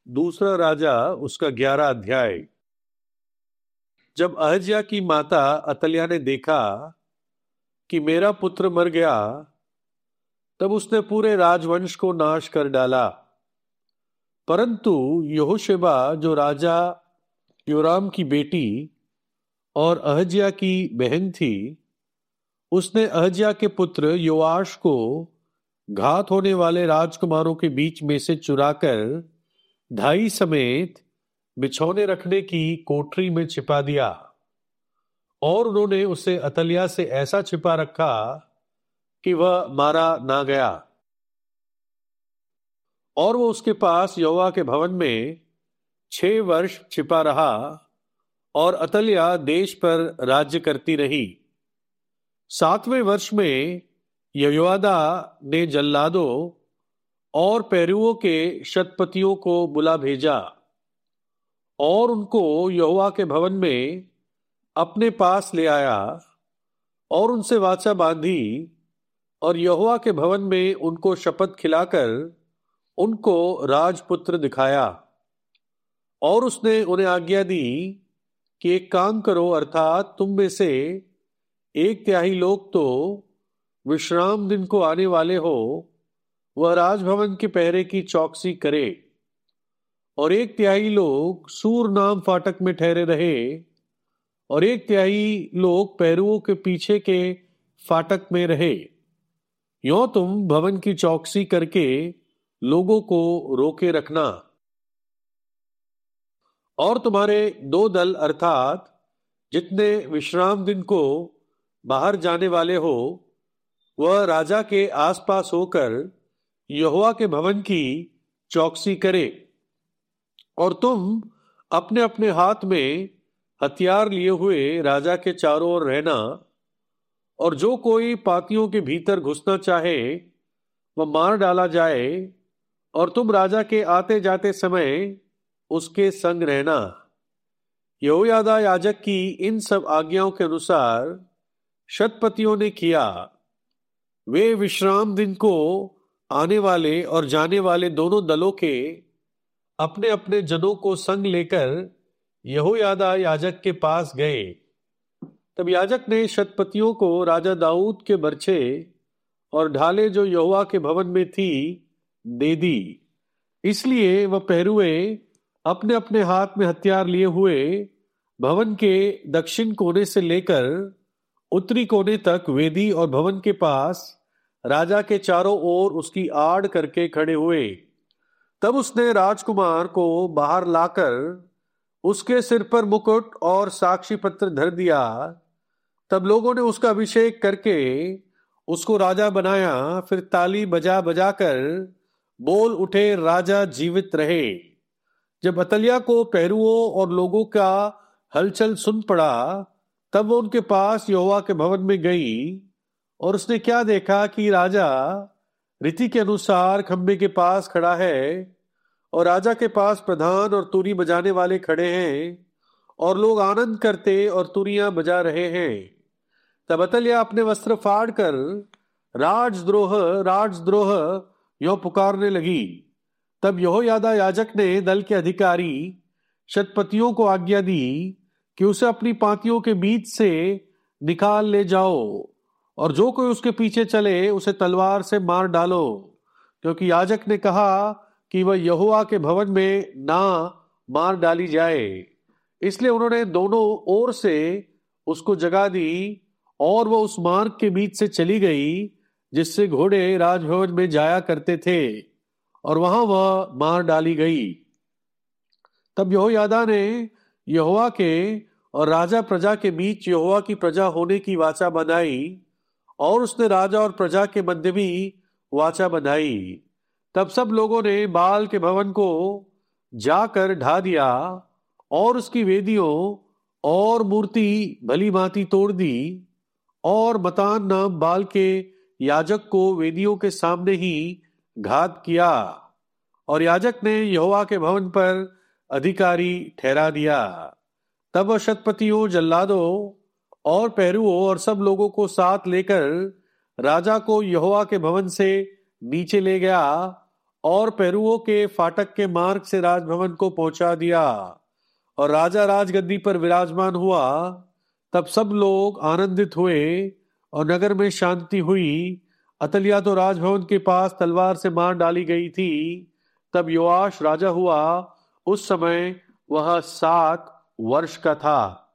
दूसरा राजा उसका 11 अध्याय। जब अहज्या की माता अतल्याह ने देखा कि मेरा पुत्र मर गया, तब उसने पूरे राजवंश को नाश कर डाला। परंतु यहोशेबा जो राजा योराम की बेटी और अहज्या की बहन थी, उसने अहज्या के पुत्र योआश को घात होने वाले राजकुमारों के बीच में से चुराकर ढाई समेत बिछौने रखने की कोठरी में छिपा दिया। और उन्होंने उसे अतल्याह से ऐसा छिपा रखा कि वह मारा ना गया। और वो उसके पास यहोवा के भवन में 6 वर्ष छिपा रहा, और अतल्याह देश पर राज्य करती रही। 7वें वर्ष में यहोयादा ने जल्लादों और पैरुओं के शतपतियों को बुला भेजा और उनको यहोवा के भवन में अपने पास ले आया और उनसे वाचा बांधी, और यहोवा के भवन में उनको शपथ खिलाकर उनको राजपुत्र दिखाया। और उसने उन्हें आज्ञा दी कि एक काम करो, अर्थात तुम में से 1/3 लोग तो विश्राम दिन को आने वाले हो, वह राजभवन के पहरे की चौकसी करे, और 1/3 लोग सूर नाम फाटक में ठहरे रहे, और 1/3 लोग पैरुओं के पीछे के फाटक में रहे। यों तुम भवन की चौकसी करके लोगों को रोके रखना। और तुम्हारे 2 दल, अर्थात जितने विश्राम दिन को बाहर जाने वाले हो, वह राजा के आसपास होकर यहोवा के भवन की चौकसी करे। और तुम अपने अपने हाथ में हथियार लिए हुए राजा के चारों ओर रहना, और जो कोई पातियों के भीतर घुसना चाहे वह मार डाला जाए, और तुम राजा के आते जाते समय उसके संग रहना। यहोयादा याजक की इन सब आज्ञाओं के अनुसार शतपतियों ने किया। वे विश्राम दिन को आने वाले और जाने वाले दोनों दलों के अपने अपने जनों को संग लेकर यहोयादा याजक के पास गए। तब याजक ने शतपतियों को राजा दाऊद के बर्छे और ढाले जो यहोवा के भवन में थी दे दी। इसलिए वह पहरुए अपने अपने हाथ में हथियार लिए हुए भवन के दक्षिण कोने से लेकर उत्तरी कोने तक वेदी और भवन के पास राजा के चारों ओर उसकी आड़ करके खड़े हुए। तब उसने राजकुमार को बाहर लाकर उसके सिर पर मुकुट और साक्षी पत्र धर दिया। तब लोगों ने उसका अभिषेक करके उसको राजा बनाया। फिर ताली बजा बजा कर बोल उठे, राजा जीवित रहे। जब अतल्याह को पहरुओं और लोगों का हलचल सुन पड़ा, तब वो उनके पास यहोवा के भवन में गई, और उसने क्या देखा कि राजा रीति के अनुसार खंबे के पास खड़ा है, और राजा के पास प्रधान और तुरी बजाने वाले खड़े हैं, और लोग आनंद करते और तुरियां बजा रहे हैं। तब अतल्याह अपने वस्त्र फाड़ कर राजद्रोह राजद्रोह यो पुकारने लगी। तब यहोयादा याजक ने दल के अधिकारी शतपतियों को आज्ञा दी कि उसे अपनी पातियों के बीच से निकाल ले जाओ, और जो कोई उसके पीछे चले उसे तलवार से मार डालो, क्योंकि याजक ने कहा कि वह यहोवा के भवन में ना मार डाली जाए। इसलिए उन्होंने दोनों ओर से उसको जगा दी, और वह उस मार्ग के बीच से चली गई जिससे घोड़े राजभवन में जाया करते थे, और वहां वह मार डाली गई। तब यहोयादा ने यहोवा के और राजा प्रजा के बीच यहोवा की प्रजा होने की वाचा बनाई, और उसने राजा और प्रजा के मध्य भी वाचा बनाई। तब सब लोगों ने बाल के भवन को जाकर ढा दिया, और उसकी वेदियों और मूर्ति भली भांति तोड़ दी, और मतान नाम बाल के याजक को वेदियों के सामने ही घात किया, और याजक ने यहोवा के भवन पर अधिकारी ठहरा दिया। तब वह शतपतियों, जल्लादों और पहरुओं और सब लोगों को साथ लेकर राजा को यहोवा के भवन से नीचे ले गया, और पहरुओं के फाटक के मार्ग से राजभवन को पहुंचा दिया और राजा राजगद्दी पर विराजमान हुआ। तब सब लोग आनंदित हुए और नगर में शांति हुई। अतलिया तो राजभवन के पास तलवार से मार डाली गई थी। तब योआश राजा हुआ, उस समय वह 7 वर्ष का था।